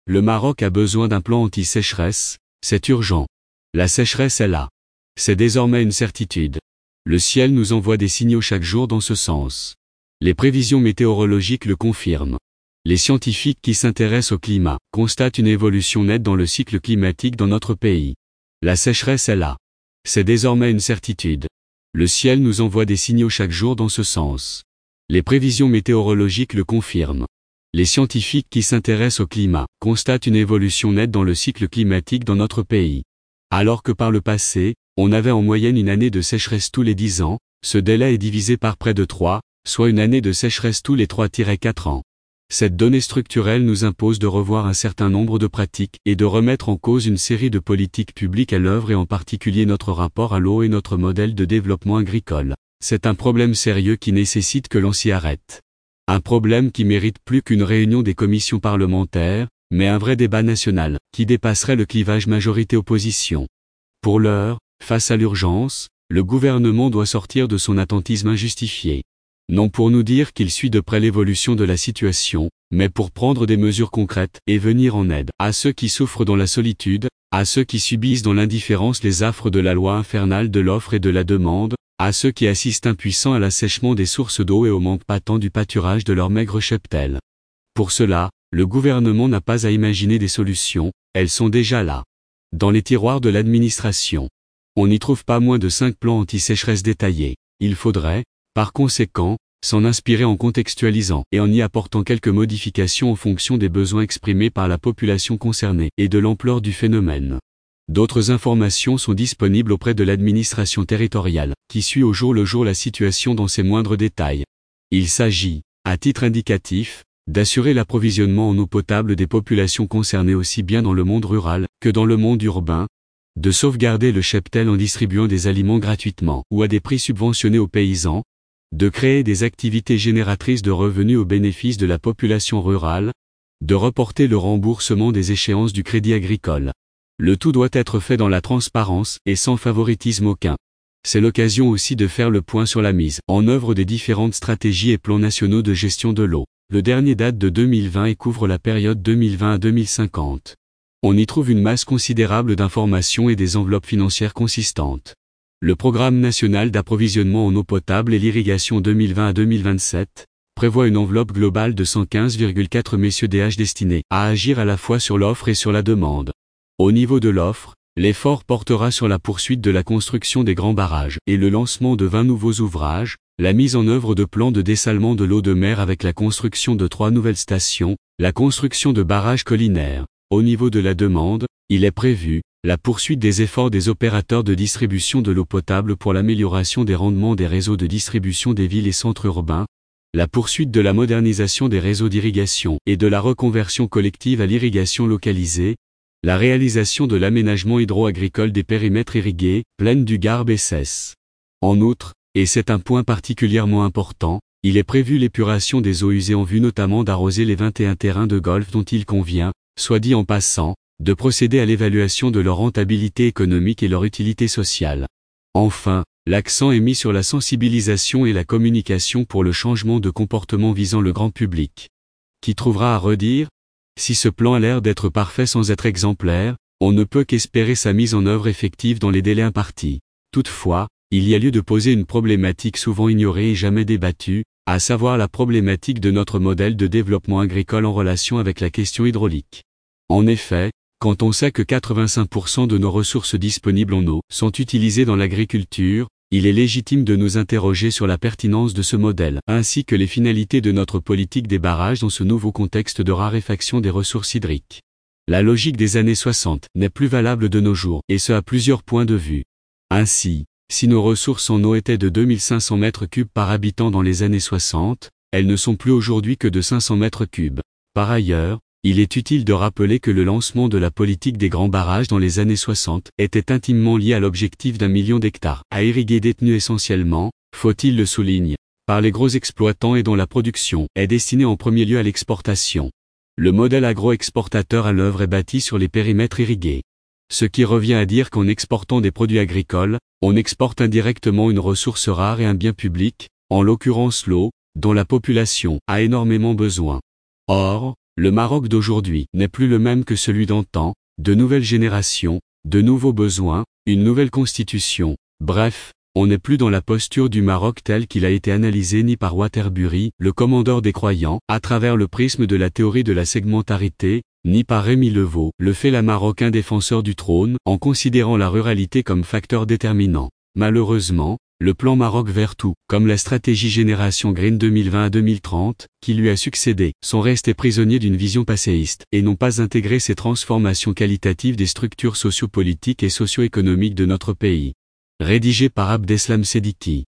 Le Maroc a besoin d'un plan anti-sécheresse, c'est urgent. La sécheresse est là. C'est désormais une certitude. Le ciel nous envoie des signaux chaque jour dans ce sens. Les prévisions météorologiques le confirment. Les scientifiques qui s'intéressent au climat constatent une évolution nette dans le cycle climatique dans notre pays. La sécheresse est là. C'est désormais une certitude. Le ciel nous envoie des signaux chaque jour dans ce sens. Les prévisions météorologiques le confirment. Les scientifiques qui s'intéressent au climat constatent une évolution nette dans le cycle climatique dans notre pays. Alors que par le passé, on avait en moyenne une année de sécheresse tous les 10 ans, ce délai est divisé par près de 3, soit une année de sécheresse tous les 3-4 ans. Cette donnée structurelle nous impose de revoir un certain nombre de pratiques et de remettre en cause une série de politiques publiques à l'œuvre et en particulier notre rapport à l'eau et notre modèle de développement agricole. C'est un problème sérieux qui nécessite que l'on s'y arrête. Un problème qui mérite plus qu'une réunion des commissions parlementaires, mais un vrai débat national, qui dépasserait le clivage majorité-opposition. Pour l'heure, face à l'urgence, le gouvernement doit sortir de son attentisme injustifié. Non pour nous dire qu'il suit de près l'évolution de la situation, mais pour prendre des mesures concrètes et venir en aide à ceux qui souffrent dans la solitude, à ceux qui subissent dans l'indifférence les affres de la loi infernale de l'offre et de la demande, à ceux qui assistent impuissants à l'assèchement des sources d'eau et au manque patent du pâturage de leur maigre cheptel. Pour cela, le gouvernement n'a pas à imaginer des solutions, elles sont déjà là. Dans les tiroirs de l'administration. On n'y trouve pas moins de 5 plans anti-sécheresse détaillés. Il faudrait, par conséquent, s'en inspirer en contextualisant et en y apportant quelques modifications en fonction des besoins exprimés par la population concernée et de l'ampleur du phénomène. D'autres informations sont disponibles auprès de l'administration territoriale, qui suit au jour le jour la situation dans ses moindres détails. Il s'agit, à titre indicatif, d'assurer l'approvisionnement en eau potable des populations concernées aussi bien dans le monde rural que dans le monde urbain, de sauvegarder le cheptel en distribuant des aliments gratuitement ou à des prix subventionnés aux paysans, de créer des activités génératrices de revenus au bénéfice de la population rurale, de reporter le remboursement des échéances du crédit agricole. Le tout doit être fait dans la transparence et sans favoritisme aucun. C'est l'occasion aussi de faire le point sur la mise en œuvre des différentes stratégies et plans nationaux de gestion de l'eau. Le dernier date de 2020 et couvre la période 2020 à 2050. On y trouve une masse considérable d'informations et des enveloppes financières consistantes. Le Programme national d'approvisionnement en eau potable et l'irrigation 2020 à 2027 prévoit une enveloppe globale de 115,4 mDh destinée à agir à la fois sur l'offre et sur la demande. Au niveau de l'offre, l'effort portera sur la poursuite de la construction des grands barrages et le lancement de 20 nouveaux ouvrages, la mise en œuvre de plans de dessalement de l'eau de mer avec la construction de 3 nouvelles stations, la construction de barrages collinaires. Au niveau de la demande, il est prévu la poursuite des efforts des opérateurs de distribution de l'eau potable pour l'amélioration des rendements des réseaux de distribution des villes et centres urbains, la poursuite de la modernisation des réseaux d'irrigation et de la reconversion collective à l'irrigation localisée, la réalisation de l'aménagement hydro-agricole des périmètres irrigués, plaine du Gard et Cesse. En outre, et c'est un point particulièrement important, il est prévu l'épuration des eaux usées en vue notamment d'arroser les 21 terrains de golf dont il convient, soit dit en passant, de procéder à l'évaluation de leur rentabilité économique et leur utilité sociale. Enfin, l'accent est mis sur la sensibilisation et la communication pour le changement de comportement visant le grand public. Qui trouvera à redire ? Si ce plan a l'air d'être parfait sans être exemplaire, on ne peut qu'espérer sa mise en œuvre effective dans les délais impartis. Toutefois, il y a lieu de poser une problématique souvent ignorée et jamais débattue, à savoir la problématique de notre modèle de développement agricole en relation avec la question hydraulique. En effet, quand on sait que 85% de nos ressources disponibles en eau sont utilisées dans l'agriculture, il est légitime de nous interroger sur la pertinence de ce modèle, ainsi que les finalités de notre politique des barrages dans ce nouveau contexte de raréfaction des ressources hydriques. La logique des années 60 n'est plus valable de nos jours, et ce à plusieurs points de vue. Ainsi, si nos ressources en eau étaient de 2500 mètres cubes par habitant dans les années 60, elles ne sont plus aujourd'hui que de 500 mètres cubes. Par ailleurs, il est utile de rappeler que le lancement de la politique des grands barrages dans les années 60 était intimement lié à l'objectif d'1 million d'hectares à irriguer détenus essentiellement, faut-il le souligner, par les gros exploitants et dont la production est destinée en premier lieu à l'exportation. Le modèle agro-exportateur à l'œuvre est bâti sur les périmètres irrigués. Ce qui revient à dire qu'en exportant des produits agricoles, on exporte indirectement une ressource rare et un bien public, en l'occurrence l'eau, dont la population a énormément besoin. Or, Le Maroc d'aujourd'hui n'est plus le même que celui d'antan, de nouvelles générations, de nouveaux besoins, une nouvelle constitution, bref, on n'est plus dans la posture du Maroc tel qu'il a été analysé ni par Waterbury, le commandeur des croyants, à travers le prisme de la théorie de la segmentarité, ni par Rémi Levaux, le Fela marocain défenseur du trône, en considérant la ruralité comme facteur déterminant. Malheureusement, le plan Maroc vert tout, comme la stratégie Génération Green 2020 à 2030, qui lui a succédé, sont restés prisonniers d'une vision passéiste, et n'ont pas intégré ces transformations qualitatives des structures sociopolitiques et socio-économiques de notre pays. Rédigé par Abdeslam Sediki.